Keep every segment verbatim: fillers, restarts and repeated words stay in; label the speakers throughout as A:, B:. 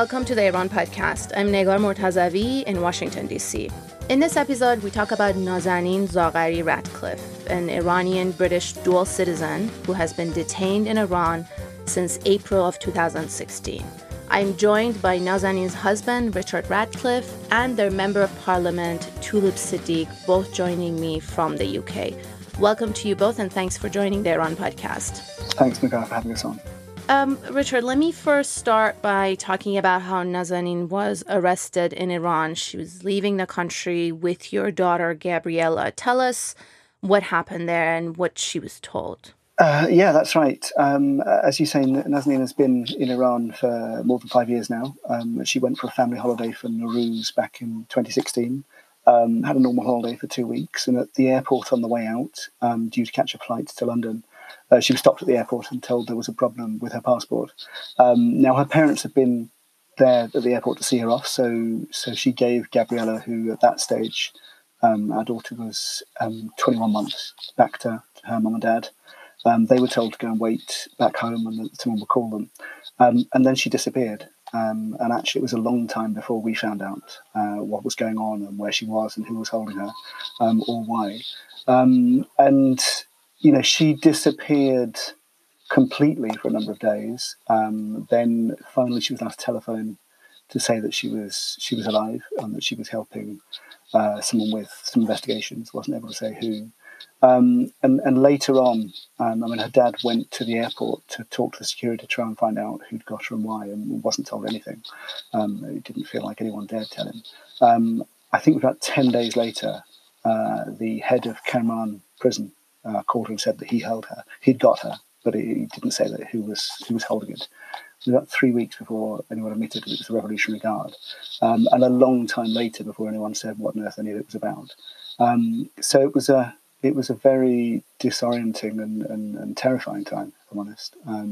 A: welcome to the Iran podcast. I'm Negar Mortazavi in Washington, D C. In this episode, we talk about Nazanin Zaghari Ratcliffe, an Iranian-British dual citizen who has been detained in Iran since April of two thousand sixteen. I'm joined by Nazanin's husband, Richard Ratcliffe, and their Member of Parliament, Tulip Siddiq, both joining me from the U K. Welcome to you both, and thanks for joining the Iran podcast.
B: Thanks, Negar, for having us on.
A: Um, Richard, let me first start by talking about how Nazanin was arrested in Iran. She was leaving the country with your daughter, Gabriella. Tell us what happened there and what she was told.
B: Uh, yeah, that's right. Um, as you say, Nazanin has been in Iran for more than five years now. Um, she went for a family holiday for Nowruz back in twenty sixteen, um, had a normal holiday for two weeks, and at the airport on the way out, um, due to catch a flight to London, Uh, she was stopped at the airport and told there was a problem with her passport. Um, now, her parents had been there at the airport to see her off, so so she gave Gabriella, who at that stage, um, our daughter was um, twenty-one months, back to, to her mum and dad. Um, they were told to go and wait back home and that someone would call them. Um, and then she disappeared. Um, and actually, it was a long time before we found out uh, what was going on and where she was and who was holding her, um, or why. Um, and... You know, she disappeared completely for a number of days. Um, then finally, she was asked to telephone to say that she was she was alive and that she was helping uh, someone with some investigations. Wasn't able to say who. Um, and and later on, um, I mean, her dad went to the airport to talk to the security to try and find out who'd got her and why, and wasn't told anything. Um, it didn't feel like anyone dared tell him. Um, I think about ten days later, uh, the head of Kerman prison Uh, called her and said that he held her. He'd got her, but he, he didn't say that who was who was holding it. It was about three weeks before anyone admitted that it was the Revolutionary Guard, um, and a long time later before anyone said what on earth any of it was about. Um, so it was a it was a very disorienting and, and, and terrifying time, if I'm honest. Um,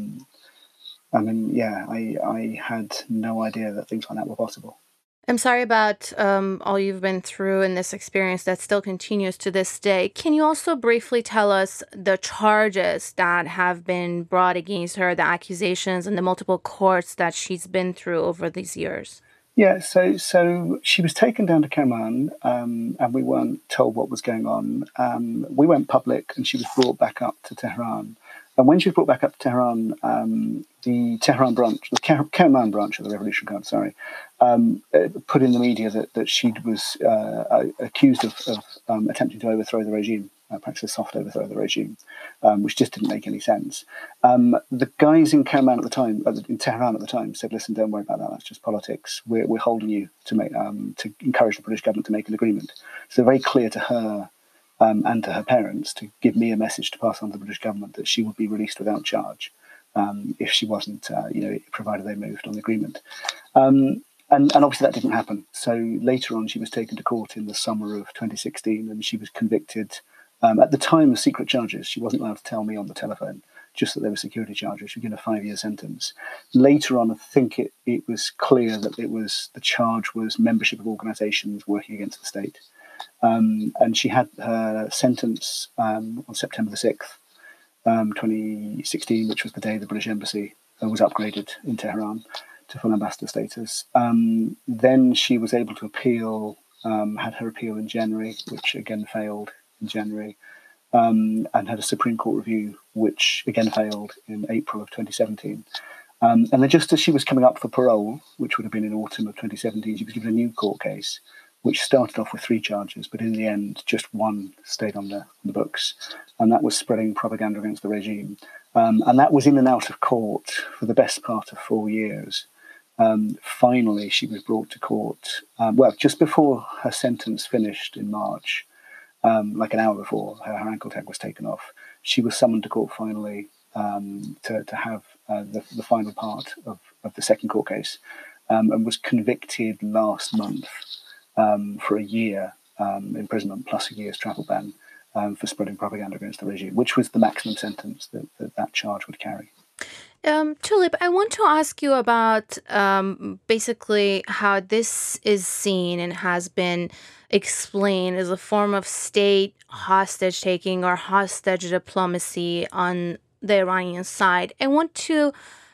B: I mean, yeah, I I had no idea that things like that were possible.
A: I'm sorry about um, all you've been through in this experience that still continues to this day. Can you also briefly tell us the charges that have been brought against her, the accusations and the multiple courts that she's been through over these years?
B: Yeah, so so she was taken down to Kerman, um, and we weren't told what was going on. Um, we went public, and she was brought back up to Tehran. And when she was brought back up to Tehran, um, the Tehran branch, the Kerman branch of the Revolution Guard, sorry, um, put in the media that, that she was uh, accused of, of um, attempting to overthrow the regime, uh, practice a soft overthrow of the regime, um, which just didn't make any sense. Um, the guys in Kerman at the time, in Tehran at the time, said, "Listen, don't worry about that. That's just politics. We're we're holding you to make um, to encourage the British government to make an agreement." So they're very clear to her. Um, and to her parents to give me a message to pass on to the British government that she would be released without charge um, if she wasn't, uh, you know, provided they moved on the agreement. Um, and, and obviously that didn't happen. So later on, she was taken to court in the summer of twenty sixteen, and she was convicted um, at the time of secret charges. She wasn't allowed to tell me on the telephone, just that there were security charges. She was given a five-year sentence. Later on, I think it, it was clear that it was the charge was membership of organisations working against the state. Um, and she had her sentence um, on September the sixth, um, twenty sixteen, which was the day the British Embassy uh, was upgraded in Tehran to full ambassador status. Um, then she was able to appeal, um, had her appeal in January, which again failed in January, um, and had a Supreme Court review, which again failed in April of twenty seventeen. Um, and then just as she was coming up for parole, which would have been in autumn of twenty seventeen, she was given a new court case, which started off with three charges, but in the end, just one stayed on the, on the books, and that was spreading propaganda against the regime. Um, and that was in and out of court for the best part of four years. Um, finally, she was brought to court, um, well, just before her sentence finished in March, um, like an hour before her, her ankle tag was taken off. She was summoned to court finally um, to, to have uh, the, the final part of, of the second court case, um, and was convicted last month. Um, for a year um, imprisonment plus a year's travel ban um, for spreading propaganda against the regime, which was the maximum sentence that that, that charge would carry.
A: Um, Tulip, I want to ask you about um, basically how this is seen and has been explained as a form of state hostage taking or hostage diplomacy on the Iranian side. I want to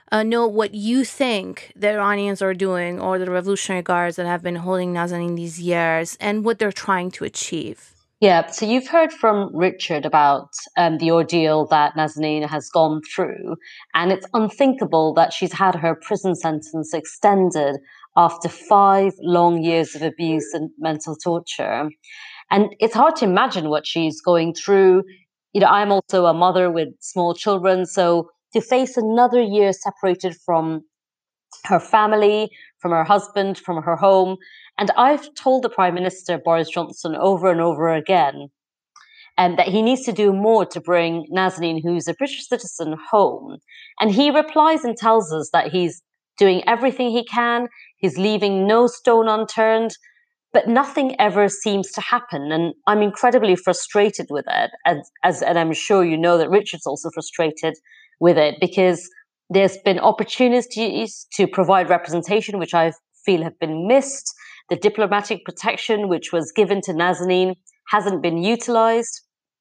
A: uh, know what you think the Iranians are doing, or the Revolutionary Guards that have been holding Nazanin these years, and what they're trying to achieve.
C: Yeah, so you've heard from Richard about um, the ordeal that Nazanin has gone through, and it's unthinkable that she's had her prison sentence extended after five long years of abuse and mental torture. And it's hard to imagine what she's going through. You know, I'm also a mother with small children, so to face another year separated from her family, from her husband, from her home. And I've told the Prime Minister, Boris Johnson, over and over again um, that he needs to do more to bring Nazanin, who's a British citizen, home. And he replies and tells us that he's doing everything he can, he's leaving no stone unturned, but nothing ever seems to happen. And I'm incredibly frustrated with it. As, as, and I'm sure you know that Richard's also frustrated with it, because there's been opportunities to provide representation, which I feel have been missed. The diplomatic protection, which was given to Nazanin, hasn't been utilized.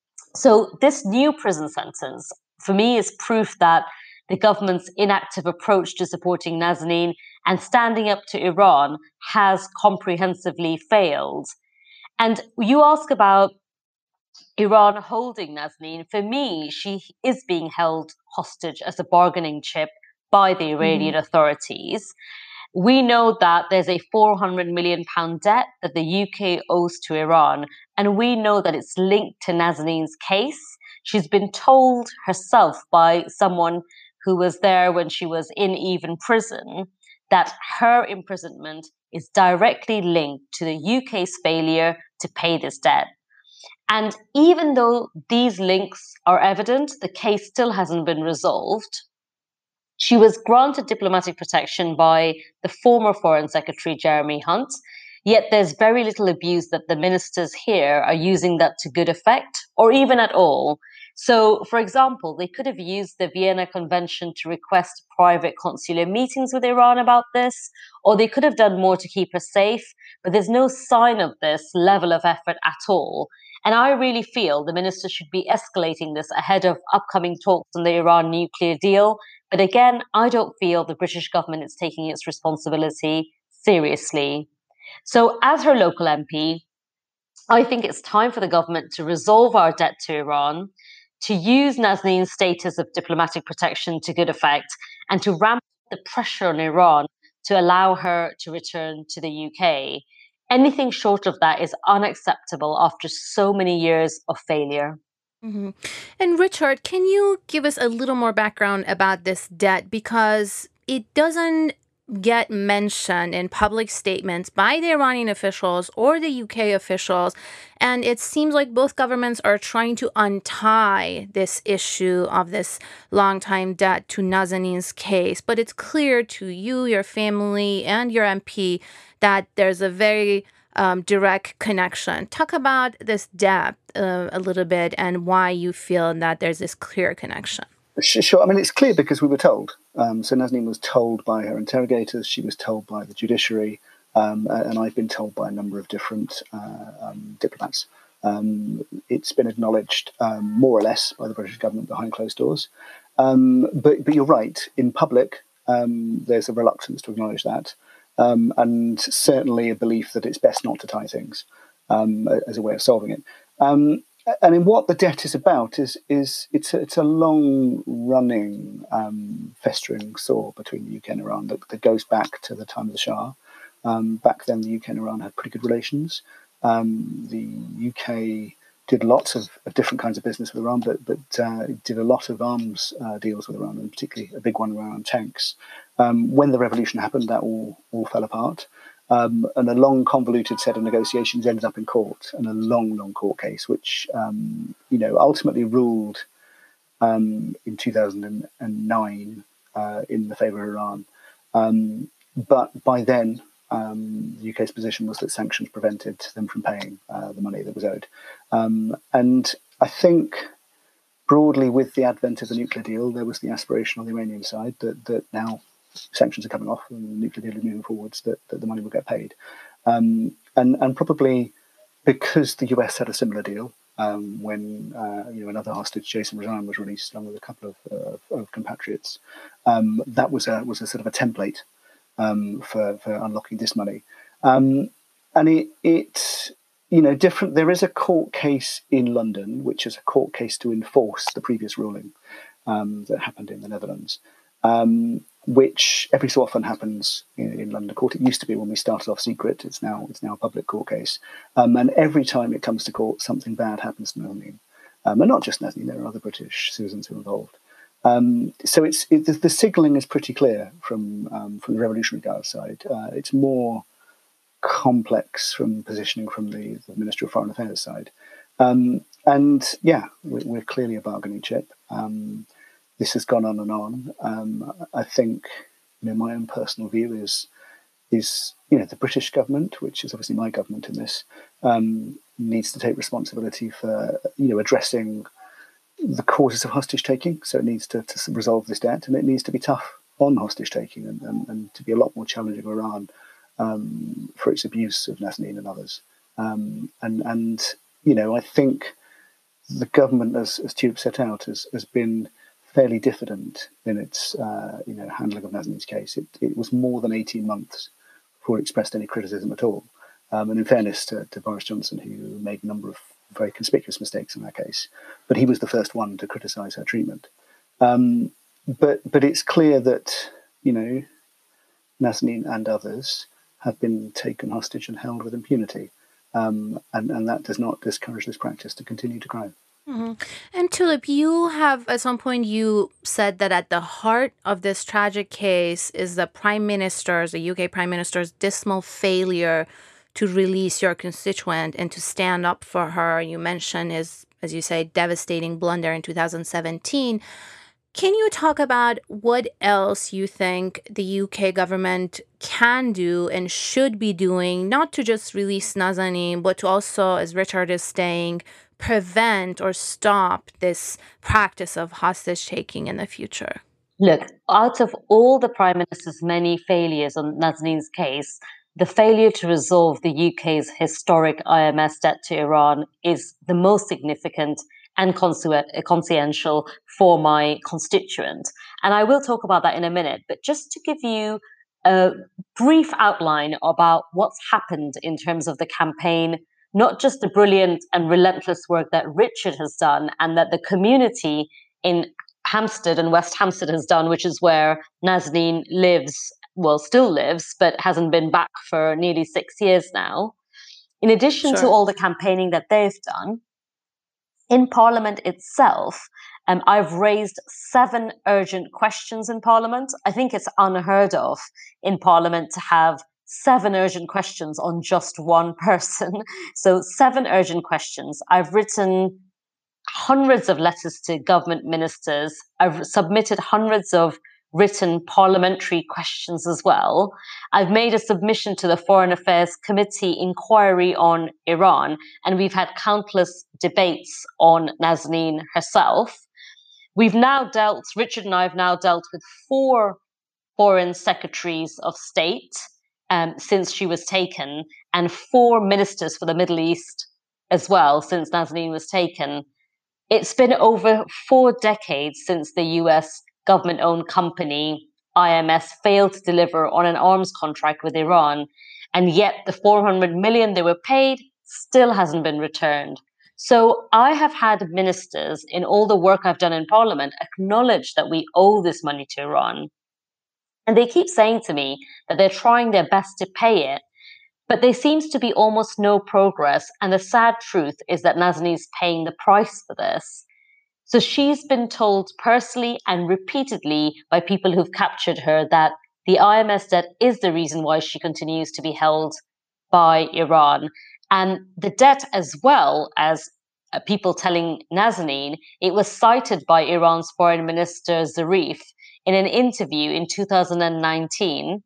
C: So this new prison sentence, for me, is proof that the government's inactive approach to supporting Nazanin and standing up to Iran has comprehensively failed. And you ask about Iran holding Nazanin. For me, she is being held hostage as a bargaining chip by the Iranian mm-hmm. authorities. We know that there's a four hundred million pound debt that the U K owes to Iran, and we know that it's linked to Nazanin's case. She's been told herself by someone who was there when she was in Evin prison that her imprisonment is directly linked to the U K's failure to pay this debt. And even though these links are evident, the case still hasn't been resolved. She was granted diplomatic protection by the former Foreign Secretary, Jeremy Hunt, yet there's very little abuse that the ministers here are using that to good effect, or even at all. So, for example, they could have used the Vienna Convention to request private consular meetings with Iran about this, or they could have done more to keep her safe, but there's no sign of this level of effort at all. And I really feel the minister should be escalating this ahead of upcoming talks on the Iran nuclear deal. But again, I don't feel the British government is taking its responsibility seriously. So as her local M P, I think it's time for the government to resolve our debt to Iran, to use Nazanin's status of diplomatic protection to good effect, and to ramp up the pressure on Iran to allow her to return to the U K. Anything short of that is unacceptable after so many years of failure.
A: Mm-hmm. And Richard, can you give us a little more background about this debt? Because it doesn't get mentioned in public statements by the Iranian officials or the U K officials. And it seems like both governments are trying to untie this issue of this long-time debt to Nazanin's case. But it's clear to you, your family, and your M P that there's a very um, direct connection. Talk about this debt uh, a little bit and why you feel that there's this clear connection.
B: Sure. I mean, it's clear because we were told. Um, so Nazanin was told by her interrogators, she was told by the judiciary, um, and I've been told by a number of different uh, um, diplomats. Um, it's been acknowledged um, more or less by the British government behind closed doors. Um, but, but you're right, in public, um, there's a reluctance to acknowledge that, um, and certainly a belief that it's best not to tie things um, as a way of solving it. Um, And in what the debt is about is is it's a, it's a long running um, festering sore between the U K and Iran that, that goes back to the time of the Shah. Um, back then, the U K and Iran had pretty good relations. Um, the U K did lots of, of different kinds of business with Iran, but but uh, did a lot of arms uh, deals with Iran, and particularly a big one around tanks. Um, when the revolution happened, that all all fell apart. Um, and a long, convoluted set of negotiations ended up in court, and a long, long court case, which um, you know ultimately ruled um, in two thousand nine uh, in the favour of Iran. Um, but by then, um, the U K's position was that sanctions prevented them from paying uh, the money that was owed. Um, and I think broadly, with the advent of the nuclear deal, there was the aspiration on the Iranian side that that now sanctions are coming off and the nuclear deal is moving forwards, that, that the money will get paid. Um, and, and probably because the U S had a similar deal, um, when uh, you know another hostage, Jason Rezaian, was released along with a couple of, uh, of compatriots. Um, that was a was a sort of a template um, for for unlocking this money, um, and it it you know different. There is a court case in London, which is a court case to enforce the previous ruling um, that happened in the Netherlands. Um, which every so often happens in, in London Court. It used to be when we started off secret. It's now it's now a public court case, um, and every time it comes to court, something bad happens to Nazanin, um, and not just Nazanin. There are other British citizens who are involved. Um, so it's it, the, the signalling is pretty clear from um, from the Revolutionary Guard side. Uh, it's more complex from positioning from the, the Ministry of Foreign Affairs side, um, and yeah, we're, we're clearly a bargaining chip. Um, This has gone on and on. Um, I think, you know, my own personal view is, is you know, the British government, which is obviously my government in this, um, needs to take responsibility for, you know, addressing the causes of hostage taking. So it needs to, to resolve this debt, and it needs to be tough on hostage taking, and, and, and to be a lot more challenging of Iran um, for its abuse of Nazanin and others. Um, and and you know, I think the government, as as Tulip set out, has has been fairly diffident in its uh, you know handling of Nazanin's case. It, it was more than eighteen months before it expressed any criticism at all. Um, and in fairness to, to Boris Johnson, who made a number of very conspicuous mistakes in that case, but he was the first one to criticise her treatment. Um, but but it's clear that you know Nazanin and others have been taken hostage and held with impunity, um, and and that does not discourage this practice to continue to grow.
A: Mm-hmm. And Tulip, you have at some point you said that at the heart of this tragic case is the Prime Minister's, the U K Prime Minister's dismal failure to release your constituent and to stand up for her. You mentioned his, as you say, devastating blunder in two thousand seventeen. Can you talk about what else you think the U K government can do and should be doing, not to just release Nazanin, but to also, as Richard is saying, prevent or stop this practice of hostage taking in the future?
C: Look, out of all the Prime Minister's many failures on Nazanin's case, the failure to resolve the U K's historic I M S debt to Iran is the most significant and consciential for my constituent. And I will talk about that in a minute. But just to give you a brief outline about what's happened in terms of the campaign, not just the brilliant and relentless work that Richard has done and that the community in Hampstead and West Hampstead has done, which is where Nazanin lives, well, still lives, but hasn't been back for nearly six years now. In addition sure. to all the campaigning that they've done, in Parliament itself, um, I've raised seven urgent questions in Parliament. I think it's unheard of in Parliament to have seven urgent questions on just one person. So seven urgent questions. I've written hundreds of letters to government ministers. I've submitted hundreds of written parliamentary questions as well. I've made a submission to the Foreign Affairs Committee inquiry on Iran, and we've had countless debates on Nazanin herself. We've now dealt, Richard and I have now dealt with four foreign secretaries of state um, since she was taken, and four ministers for the Middle East as well since Nazanin was taken. It's been over four decades since the U S government-owned company I M S failed to deliver on an arms contract with Iran, and yet the four hundred million they were paid still hasn't been returned. So I have had ministers in all the work I've done in Parliament acknowledge that we owe this money to Iran. And they keep saying to me that they're trying their best to pay it, but there seems to be almost no progress. And the sad truth is that Nazanin is paying the price for this. So she's been told personally and repeatedly by people who've captured her that the I M S debt is the reason why she continues to be held by Iran. And the debt, as well as uh, people telling Nazanin, it was cited by Iran's Foreign Minister Zarif in an interview in two thousand nineteen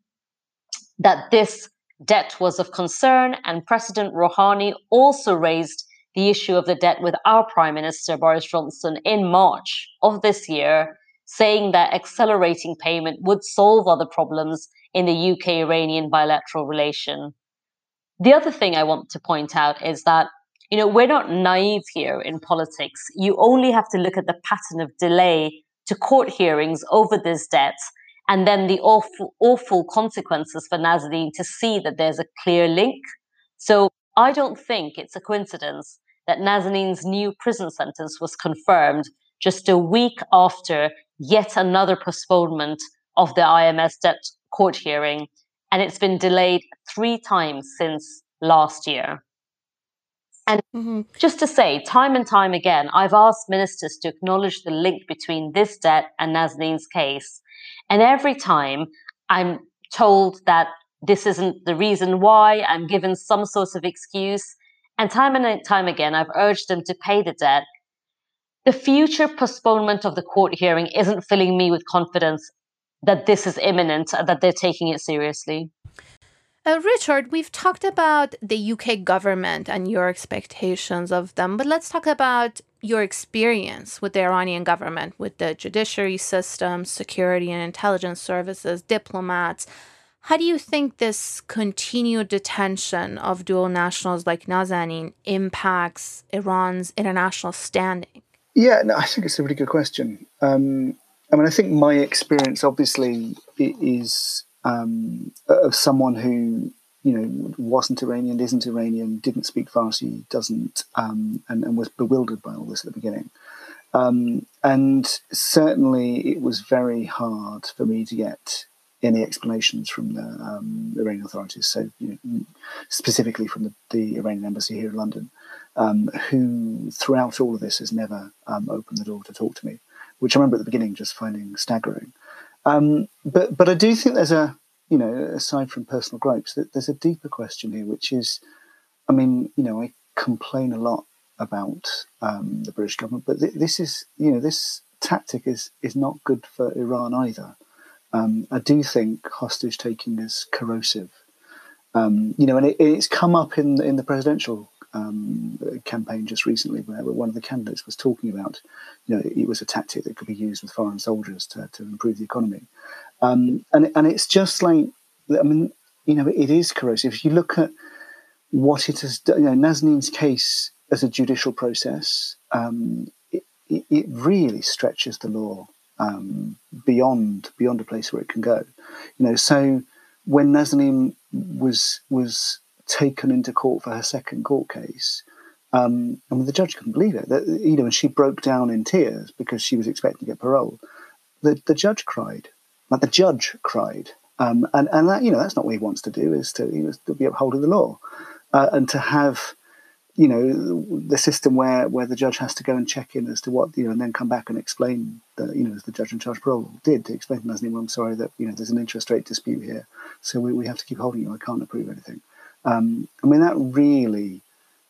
C: that this debt was of concern, and President Rouhani also raised the issue of the debt with our Prime Minister, Boris Johnson, in March of this year, saying that accelerating payment would solve other problems in the U K-Iranian bilateral relation. The other thing I want to point out is that You know, we're not naive here in politics. You only have to look at the pattern of delay to court hearings over this debt and then the awful, awful consequences for Nazanin to see that there's a clear link. So I don't think it's a coincidence that Nazanin's new prison sentence was confirmed just a week after yet another postponement of the I M S debt court hearing, and it's been delayed three times since last year. And mm-hmm. just to say, time and time again, I've asked ministers to acknowledge the link between this debt and Nazanin's case. And every time I'm told that this isn't the reason why, I'm given some sort of excuse. And time and time again, I've urged them to pay the debt. The future postponement of the court hearing isn't filling me with confidence that this is imminent, that they're taking it seriously.
A: Uh, Richard, we've talked about the U K government and your expectations of them, but let's talk about your experience with the Iranian government, with the judiciary system, security and intelligence services, diplomats. How do you think this continued detention of dual nationals like Nazanin impacts Iran's international standing?
B: Yeah, no, I think it's a really good question. Um, I mean, I think my experience, obviously, is um, of someone who, you know, wasn't Iranian, isn't Iranian, didn't speak Farsi, doesn't, um, and, and was bewildered by all this at the beginning. Um, and certainly it was very hard for me to get any explanations from the um, Iranian authorities, so you know, specifically from the, the Iranian embassy here in London, um, who throughout all of this has never um, opened the door to talk to me, which I remember at the beginning just finding staggering. Um, but but I do think there's a, you know, aside from personal gripes, that there's a deeper question here, which is, I mean, you know, I complain a lot about um, the British government, but th- this is, you know, this tactic is is not good for Iran either. Um, I do think hostage taking is corrosive, um, you know, and it, it's come up in in the presidential um, campaign just recently, where one of the candidates was talking about, you know, it was a tactic that could be used with foreign soldiers to, to improve the economy, um, and and it's just like, I mean, you know, it is corrosive. If you look at what it has done, you know, Nazanin's case as a judicial process, um, it, it, it really stretches the law. Um, beyond beyond a place where it can go, you know. So when Nazanin was was taken into court for her second court case, um, and the judge couldn't believe it. That, you know, and she broke down in tears because she was expecting to get parole. The the judge cried, like the judge cried, um, and and that, you know, that's not what he wants to do. Is to, you know, to be upholding the law, uh, and to have, you know, the system where, where the judge has to go and check in as to what, you know, and then come back and explain, that, you know, as the judge in charge of parole did, to explain to Nazanin, well, I'm sorry that, you know, there's an interest rate dispute here, so we, we have to keep holding you. I can't approve anything. Um, I mean, that really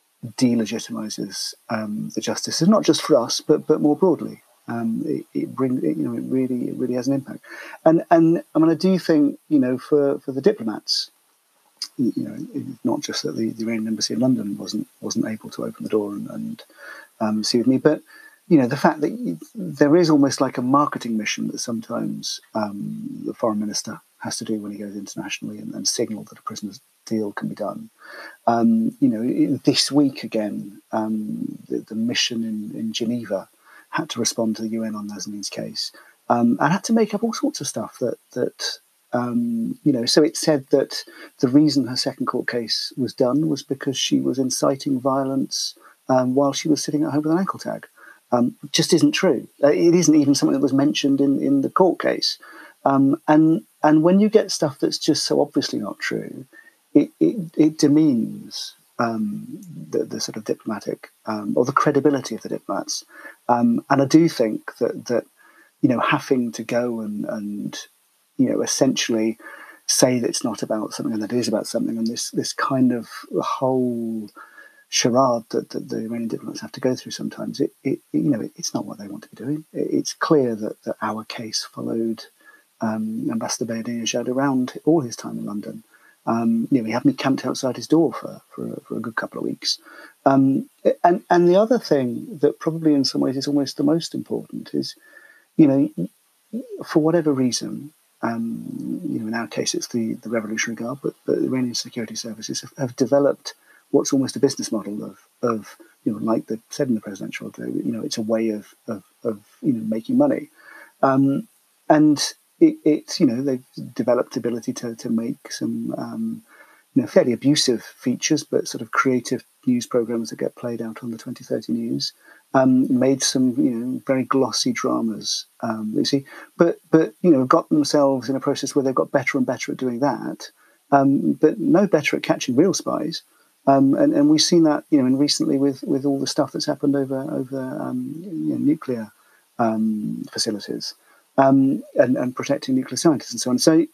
B: delegitimizes um, the justice, not just for us, but but more broadly. Um, it, it brings, you know, it really it really has an impact. And and I mean, I do think, you know, for, for the diplomats, you know, it's not just that the, the Iranian embassy in London wasn't wasn't able to open the door and, and um, see with me, but, you know, the fact that there is almost like a marketing mission that sometimes um, the foreign minister has to do when he goes internationally and, and signal that a prisoner's deal can be done. Um, you know, this week again, um, the, the mission in, in Geneva had to respond to the U N on Nazanin's case, um, and had to make up all sorts of stuff that that. Um, you know, so it said that the reason her second court case was done was because she was inciting violence um, while she was sitting at home with an ankle tag. Um, just isn't true. Uh, it isn't even something that was mentioned in, in the court case. Um, and and when you get stuff that's just so obviously not true, it it, it demeans um, the, the sort of diplomatic um, or the credibility of the diplomats. Um, and I do think that that you know, having to go and and you know, essentially say that it's not about something and that it is about something, and this this kind of whole charade that, that the Iranian diplomats have to go through sometimes, it, it you know, it, it's not what they want to be doing. It, it's clear that, that our case followed um, Ambassador Ahmadinejad around all his time in London. Um, you know, we had me camped outside his door for, for, a, for a good couple of weeks. Um, and, and the other thing that probably in some ways is almost the most important is, you know, for whatever reason, Um, you know, in our case, it's the, the Revolutionary Guard, but the Iranian security services have, have developed what's almost a business model of, of you know, like they said in the presidential, you know, it's a way of, of, of you know, making money. Um, and it, it's, you know, they've developed the ability to, to make some, um, you know, fairly abusive features, but sort of creative news programs that get played out on the twenty thirty News. Um, made some, you know, very glossy dramas, um, you see, but, but, you know, got themselves in a process where they've got better and better at doing that, um, but no better at catching real spies. Um, and, and we've seen that, you know, and recently with, with all the stuff that's happened over, over um, you know, nuclear um, facilities um, and, and protecting nuclear scientists and so on. So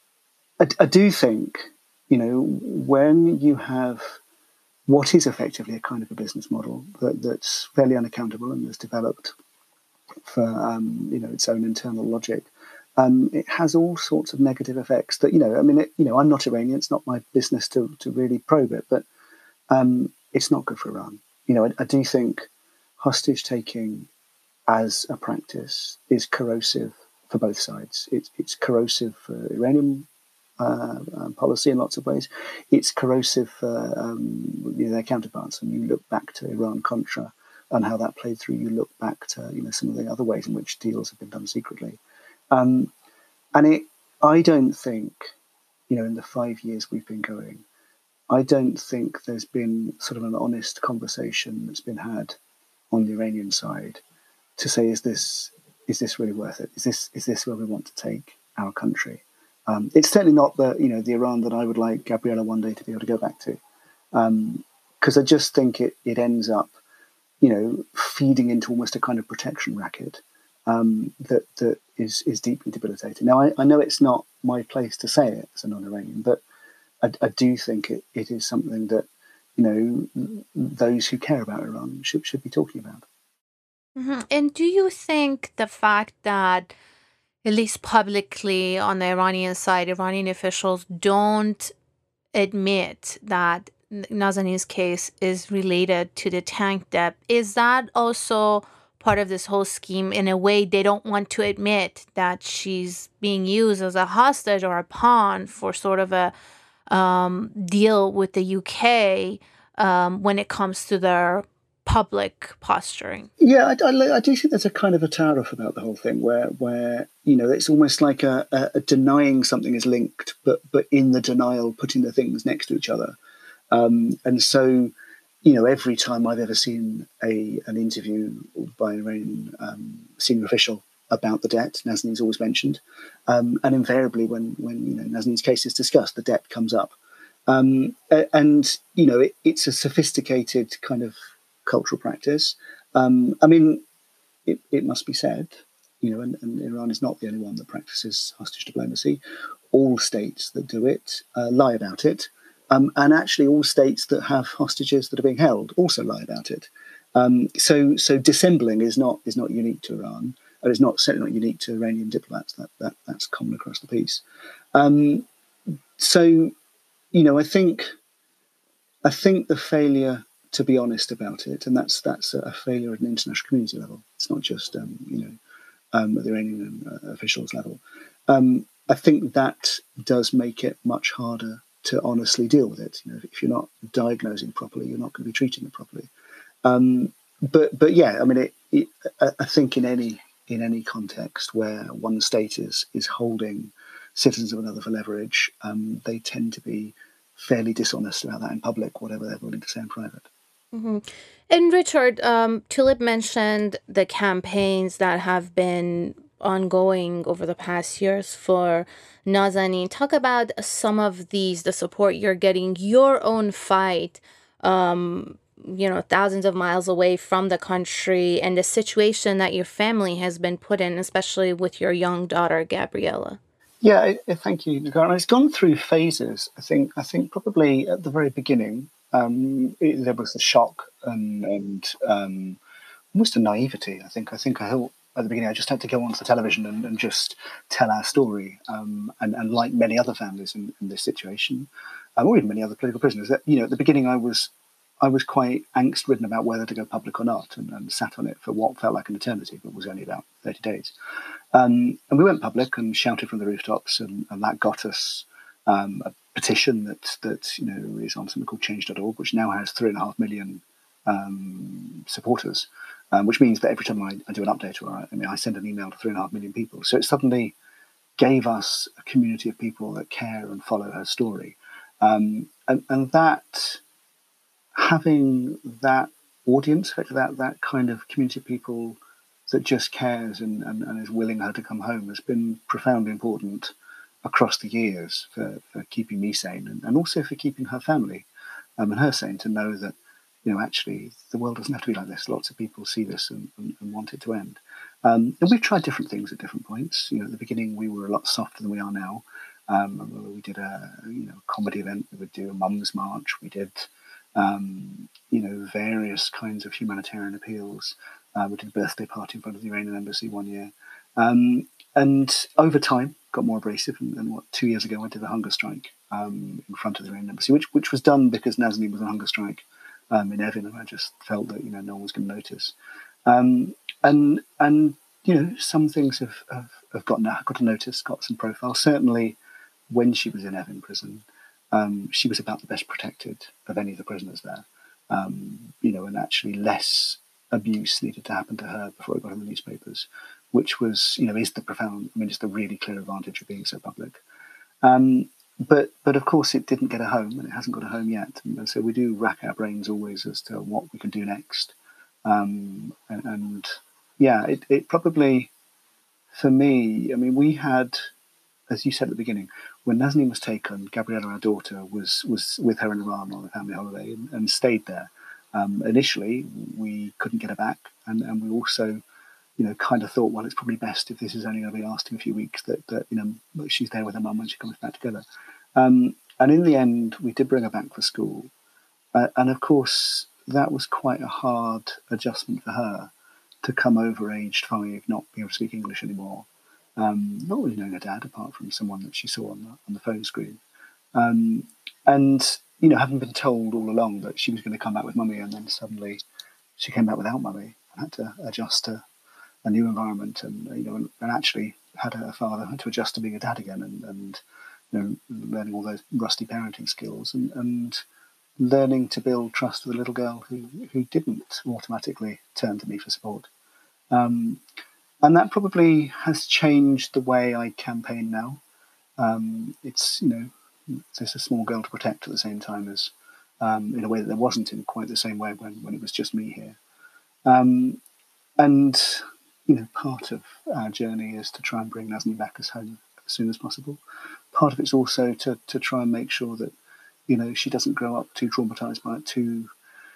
B: I, I do think, you know, when you have what is effectively a kind of a business model that, that's fairly unaccountable and has developed for um, you know, its own internal logic, um, it has all sorts of negative effects. That, you know, I mean, it, you know, I'm not Iranian; it's not my business to to really probe it, but um, it's not good for Iran. You know, I, I do think hostage taking as a practice is corrosive for both sides. It's it's corrosive for Iranian Uh, um, policy in lots of ways. It's corrosive for um, you know, their counterparts. And you look back to Iran-Contra and how that played through. You look back to, you know, some of the other ways in which deals have been done secretly. Um, and it, I don't think, you know, in the five years we've been going, I don't think there's been sort of an honest conversation that's been had on the Iranian side to say, is this is this really worth it? Is this is this where we want to take our country? Um, it's certainly not the, you know, the Iran that I would like Gabriella one day to be able to go back to, because um, I just think it it ends up, you know, feeding into almost a kind of protection racket um, that that is is deeply debilitating. Now I, I know it's not my place to say it as a non-Iranian, but I, I do think it, it is something that, you know, those who care about Iran should should be talking about.
A: Mm-hmm. And do you think the fact that, at least publicly on the Iranian side, Iranian officials don't admit that Nazanin's case is related to the tank debt, is that also part of this whole scheme? In a way, they don't want to admit that she's being used as a hostage or a pawn for sort of a um, deal with the U K um, when it comes to their public posturing.
B: Yeah, I, I, I do think there's a kind of a taroff about the whole thing where, where you know, it's almost like a, a, a denying something is linked, but but in the denial, putting the things next to each other. Um, and so, you know, every time I've ever seen a an interview by an Iranian um, senior official about the debt, Nazanin's always mentioned. Um, and invariably when, when, you know, Nazanin's case is discussed, the debt comes up. Um, and, you know, it, it's a sophisticated kind of cultural practice. Um, I mean, it, it must be said, you know, and, and Iran is not the only one that practices hostage diplomacy. All states that do it uh, lie about it. Um, and actually all states that have hostages that are being held also lie about it. Um, so so dissembling is not is not unique to Iran, and it's not certainly not unique to Iranian diplomats. That, that that's common across the piece. Um, so, you know, I think I think the failure to be honest about it, and that's that's a failure at an international community level. It's not just um, you know um, at the Iranian uh, officials level. Um, I think that does make it much harder to honestly deal with it. You know, if you're not diagnosing properly, you're not going to be treating it properly. Um, but but yeah, I mean, it, it, I think in any in any context where one state is is holding citizens of another for leverage, um, they tend to be fairly dishonest about that in public, whatever they're willing to say in private.
A: Mm-hmm. And Richard, um, Tulip mentioned the campaigns that have been ongoing over the past years for Nazanin. Talk about some of these, the support you're getting, your own fight, um, you know, thousands of miles away from the country, and the situation that your family has been put in, especially with your young daughter, Gabriella.
B: Yeah, I, I, thank you, Nicole. It's gone through phases. I think. I think probably at the very beginning, um, it, there was the shock and, and um, almost a naivety. I think. I think I at the beginning I just had to go onto the television and, and just tell our story. Um, and, and like many other families in, in this situation, um, or even many other political prisoners, that, you know, at the beginning I was I was quite angst-ridden about whether to go public or not, and, and sat on it for what felt like an eternity, but was only about thirty days. Um, and we went public and shouted from the rooftops, and, and that got us um, a petition that that you know is on something called change dot org, which now has three and a half million um, supporters, um, which means that every time I, I do an update or I, I mean I send an email to three and a half million people. So it suddenly gave us a community of people that care and follow her story, um, and and that having that audience, that that kind of community of people that just cares and, and, and is willing her to come home has been profoundly important across the years for, for keeping me sane and, and also for keeping her family um, and her sane, to know that, you know, actually the world doesn't have to be like this. Lots of people see this and, and, and want it to end. Um, and we've tried different things at different points. You know, at the beginning we were a lot softer than we are now. Um, we did a you know comedy event. We would do a Mums March. We did um, you know various kinds of humanitarian appeals. Uh, we did a birthday party in front of the Iranian embassy one year, um, and over time got more abrasive. And, and what two years ago I did a hunger strike um, in front of the Iranian embassy, which which was done because Nazanin was on hunger strike um, in Evin, and I just felt that you know no one was going to notice. Um, and and you know some things have have, have gotten got a notice, got some profile. Certainly, when she was in Evin prison, um, she was about the best protected of any of the prisoners there. Um, you know, and actually less abuse needed to happen to her before it got in the newspapers, which was, you know, is the profound, I mean, it's the really clear advantage of being so public. Um, but, but of course, it didn't get a home, and it hasn't got a home yet. And so we do rack our brains always as to what we can do next. Um, and, and yeah, it, it probably, for me, I mean, we had, as you said at the beginning, when Nazanin was taken, Gabriella, our daughter, was was with her in Iran on a family holiday and, and stayed there. Um, initially, we couldn't get her back, and, and we also, you know, kind of thought, well, it's probably best if this is only going to be lasting a few weeks that, that you know she's there with her mum when she comes back together. Um, and in the end, we did bring her back for school, uh, and of course that was quite a hard adjustment for her to come over aged five, not be able to speak English anymore. Um, not really knowing her dad, apart from someone that she saw on the, on the phone screen. Um, and, you know, having been told all along that she was going to come back with mummy, and then suddenly she came back without mummy and had to adjust to a new environment, and, you know, and, and actually had her father had to adjust to being a dad again, and, and you know, learning all those rusty parenting skills, and, and learning to build trust with a little girl who, who didn't automatically turn to me for support. Um, And that probably has changed the way I campaign now. Um, it's, you know, there's a small girl to protect at the same time as, um, in a way that there wasn't in quite the same way when, when it was just me here. Um, and, you know, part of our journey is to try and bring Nazanin back as home as soon as possible. Part of it's also to, to try and make sure that, you know, she doesn't grow up too traumatized by it, too,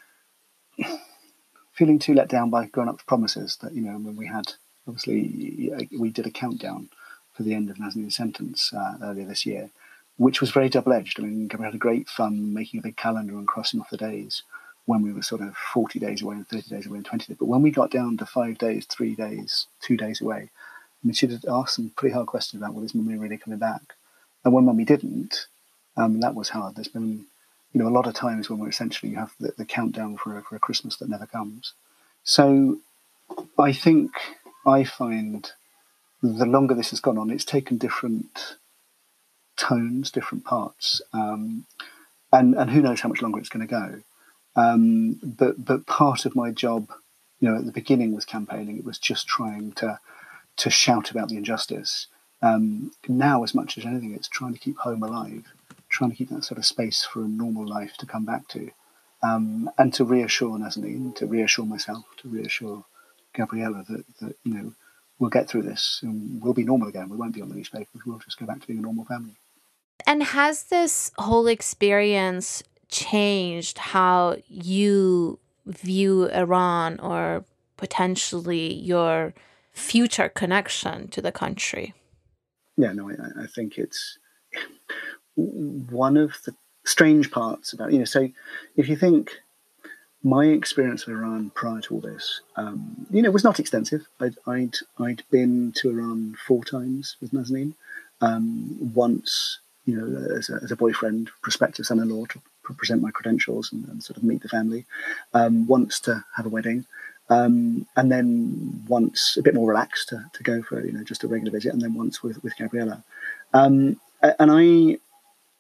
B: feeling too let down by grown-up promises that, you know, when we had, obviously, we did a countdown for the end of Nazanin's sentence uh, earlier this year, which was very double-edged. I mean, we had a great fun making a big calendar and crossing off the days when we were sort of forty days away and thirty days away and twenty days. But when we got down to five days, three days, two days away, I mean, she did ask some pretty hard questions about, well, is mummy really coming back? And when mummy didn't, um, that was hard. There's been, you know, a lot of times when we're essentially, you have the, the countdown for a, for a Christmas that never comes. So I think I find the longer this has gone on, it's taken different tones, different parts, um, and and who knows how much longer it's going to go. Um, but but part of my job, you know, at the beginning was campaigning. It was just trying to to shout about the injustice. Um, now, as much as anything, it's trying to keep home alive, trying to keep that sort of space for a normal life to come back to, um, and to reassure Nazanin, to reassure myself, to reassure Gabriella that, that you know, we'll get through this and we'll be normal again. We won't be on the newspapers. We'll just go back to being a normal family.
A: And has this whole experience changed how you view Iran or potentially your future connection to the country?
B: Yeah, no, I, I think it's one of the strange parts about, you know, so if you think my experience of Iran prior to all this, um, you know, was not extensive. I'd, I'd, I'd been to Iran four times with Nazanin. Um, once, you know, as a, as a boyfriend, prospective son-in-law, to present my credentials and, and sort of meet the family. Um, once to have a wedding. Um, and then once a bit more relaxed to, to go for, you know, just a regular visit. And then once with, with Gabriella. Um, and I,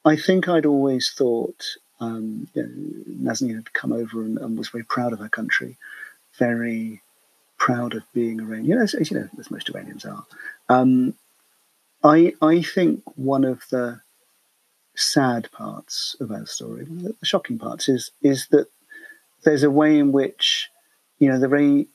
B: I think I'd always thought um, you know, Nazanin had come over and, and was very proud of her country, very proud of being Iranian, as, as you know, as most Iranians are. Um, I I think one of the sad parts of our story, one of the shocking parts, is is that there's a way in which, you know, the very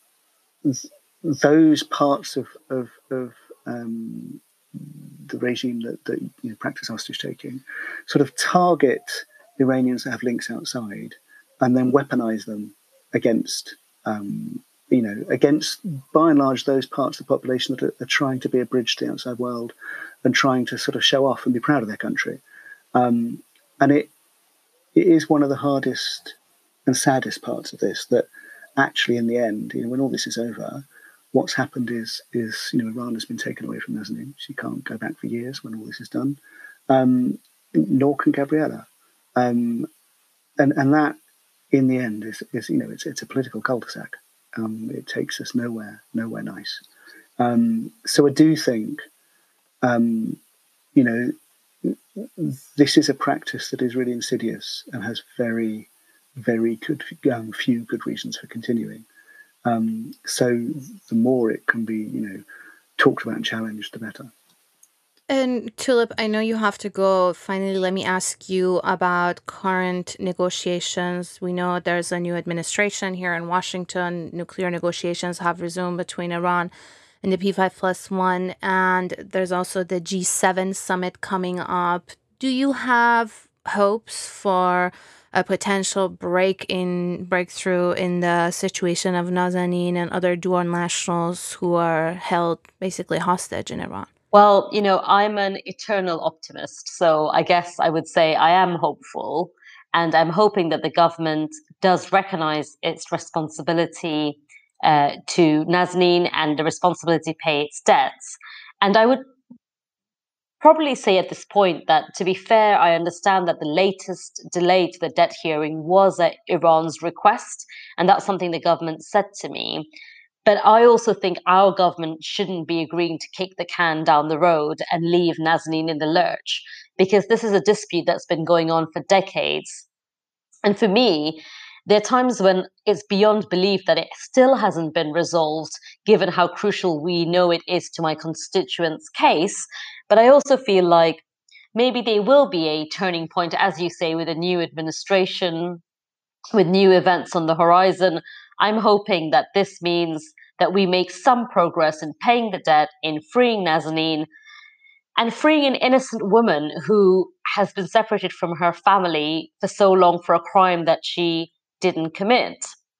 B: those parts of of, of um, the regime that, that you know, practice hostage taking sort of target Iranians that have links outside and then weaponize them against, um, you know, against by and large those parts of the population that are, are trying to be a bridge to the outside world and trying to sort of show off and be proud of their country. Um, and it it is one of the hardest and saddest parts of this, that actually in the end, you know, when all this is over, what's happened is, is you know, Iran has been taken away from Nazanin. She can't go back for years when all this is done. Um, nor can Gabriella. Um, and, and that, in the end, is, is you know, it's, it's a political cul-de-sac. Um, it takes us nowhere, nowhere nice. Um, so I do think, um, you know, this is a practice that is really insidious and has very, very good, um, few good reasons for continuing. Um, so the more it can be, you know, talked about and challenged, the better.
A: And Tulip, I know you have to go. Finally, let me ask you about current negotiations. We know there's a new administration here in Washington. Nuclear negotiations have resumed between Iran and the P five plus one. And there's also the G seven summit coming up. Do you have hopes for a potential break in breakthrough in the situation of Nazanin and other dual nationals who are held basically hostage in Iran?
C: Well, you know, I'm an eternal optimist. So I guess I would say I am hopeful. And I'm hoping that the government does recognize its responsibility uh, to Nazanin and the responsibility to pay its debts. And I would probably say at this point that, to be fair, I understand that the latest delay to the debt hearing was at Iran's request. And that's something the government said to me. But I also think our government shouldn't be agreeing to kick the can down the road and leave Nazanin in the lurch, because this is a dispute that's been going on for decades. And for me, there are times when it's beyond belief that it still hasn't been resolved, given how crucial we know it is to my constituents' case. But I also feel like maybe there will be a turning point, as you say, with a new administration, with new events on the horizon. I'm hoping that this means that we make some progress in paying the debt, in freeing Nazanin, and freeing an innocent woman who has been separated from her family for so long for a crime that she didn't commit.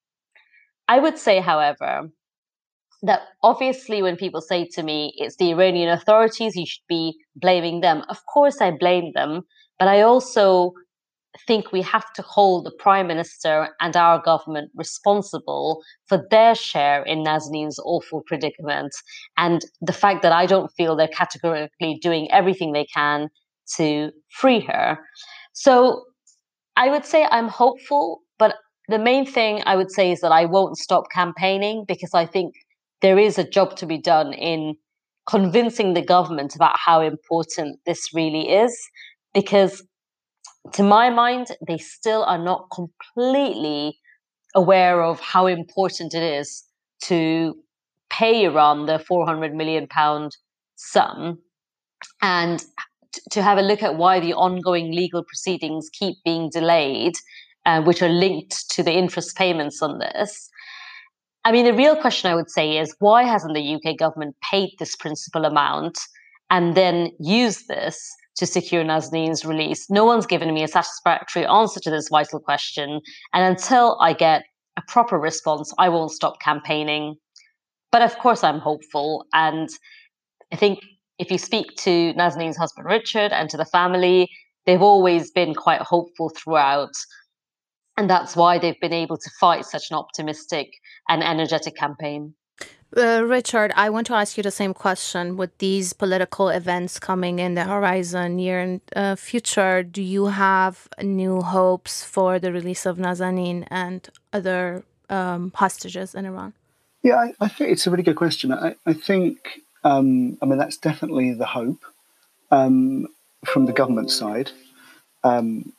C: I would say, however, that obviously when people say to me, it's the Iranian authorities, you should be blaming them. Of course I blame them, but I also think we have to hold the Prime Minister and our government responsible for their share in Nazanin's awful predicament, and the fact that I don't feel they're categorically doing everything they can to free her. So I would say I'm hopeful, but the main thing I would say is that I won't stop campaigning, because I think there is a job to be done in convincing the government about how important this really is, because to my mind, they still are not completely aware of how important it is to pay Iran the four hundred million pound sum, and t- to have a look at why the ongoing legal proceedings keep being delayed, uh, which are linked to the interest payments on this. I mean, the real question I would say is, why hasn't the U K government paid this principal amount and then used this to secure Nazanin's release? No one's given me a satisfactory answer to this vital question. And until I get a proper response, I won't stop campaigning. But of course, I'm hopeful. And I think if you speak to Nazanin's husband, Richard, and to the family, they've always been quite hopeful throughout. And that's why they've been able to fight such an optimistic and energetic campaign.
A: Uh, Richard, I want to ask you the same question. With these political events coming in the horizon near in uh, future, do you have new hopes for the release of Nazanin and other um, hostages in Iran?
B: Yeah, I, I think it's a really good question. I, I think, um, I mean, that's definitely the hope um, from the government side. um,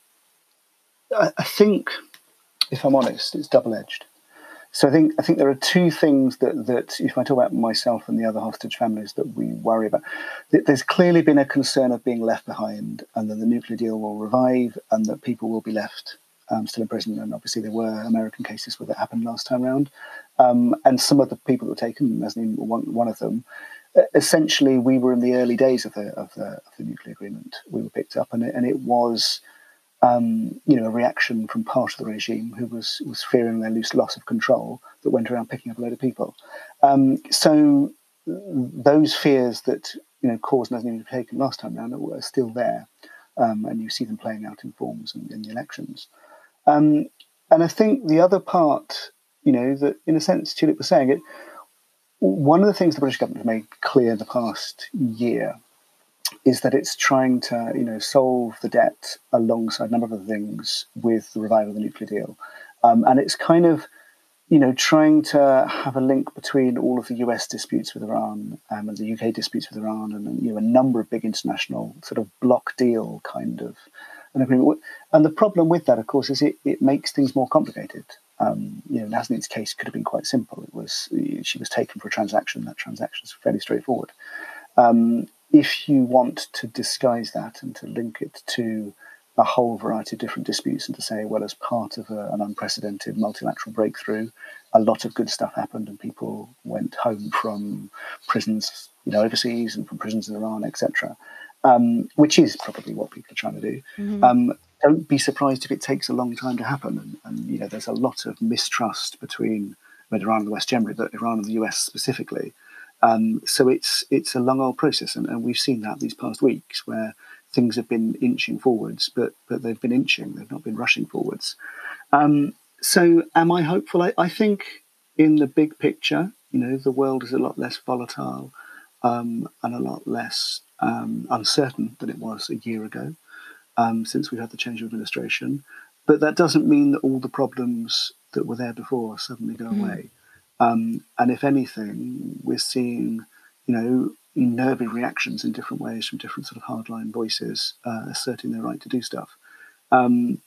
B: I, I think, if I'm honest, it's double-edged. So I think I think there are two things that, that if I talk about myself and the other hostage families that we worry about, there's clearly been a concern of being left behind, and that the nuclear deal will revive, and that people will be left um, still in prison. And obviously there were American cases where that happened last time around. Um, and some of the people that were taken, Nazanin one, one of them, essentially we were in the early days of the of the, of the nuclear agreement. We were picked up, and it, and it was. Um, you know, a reaction from part of the regime who was was fearing their loose loss of control that went around picking up a load of people. Um, so those fears that you know caused Nazanin to be taken last time round are still there, um, and you see them playing out in forms in, in the elections. Um, and I think the other part, you know, that in a sense Tulip was saying it. One of the things the British government have made clear in the past year is that it's trying to, you know, solve the debt alongside a number of other things with the revival of the nuclear deal. Um, and it's kind of, you know, trying to have a link between all of the U S disputes with Iran um, and the U K disputes with Iran and, you know, a number of big international sort of block deal kind of an agreement. And the problem with that, of course, is it, it makes things more complicated. Um, you know, Nazanin's case could have been quite simple. It was, she was taken for a transaction. That transaction is fairly straightforward. Um, If you want to disguise that and to link it to a whole variety of different disputes and to say, well, as part of a, an unprecedented multilateral breakthrough, a lot of good stuff happened and people went home from prisons, you know, overseas and from prisons in Iran, et cetera, um, which is probably what people are trying to do. Mm-hmm. Um, don't be surprised if it takes a long time to happen. And, and you know, there's a lot of mistrust between Iran and the West generally, but Iran and the U S specifically. Um, so it's it's a long old process, and, and we've seen that these past weeks where things have been inching forwards, but but they've been inching, they've not been rushing forwards. Um, so am I hopeful? I, I think in the big picture, you know, the world is a lot less volatile um, and a lot less um, uncertain than it was a year ago um, since we've had the change of administration. But that doesn't mean that all the problems that were there before suddenly go mm. away. Um, and if anything, we're seeing, you know, nervy reactions in different ways from different sort of hardline voices uh, asserting their right to do stuff. Um,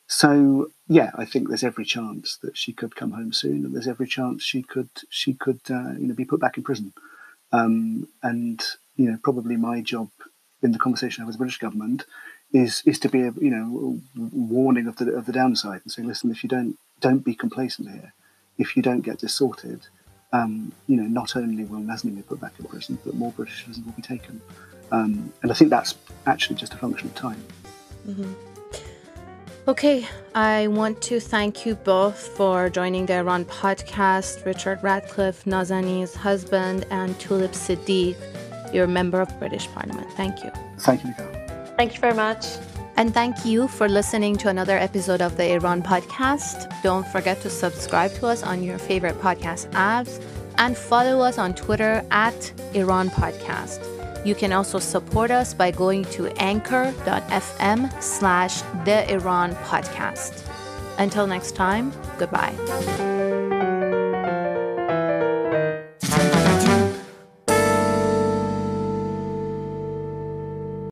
B: so, yeah, I think there's every chance that she could come home soon, and there's every chance she could she could uh, you know be put back in prison. Um, and you know, probably my job in the conversation I have with the British government is is to be a you know warning of the of the downside and say, listen, if you don't don't be complacent here. If you don't get this sorted, um, you know, not only will Nazanin be put back in prison, but more British citizens will be taken. Um, and I think that's actually just a function of time.
A: Mm-hmm. Okay, I want to thank you both for joining the Iran podcast. Richard Ratcliffe, Nazanin's husband, and Tulip Siddiq, you're a member of British Parliament. Thank you.
B: Thank you, Nicole.
C: Thank you very much.
A: And thank you for listening to another episode of the Iran podcast. Don't forget to subscribe to us on your favorite podcast apps and follow us on Twitter at Iran Podcast. You can also support us by going to anchor.fm slash the Iran Podcast. Until next time, goodbye.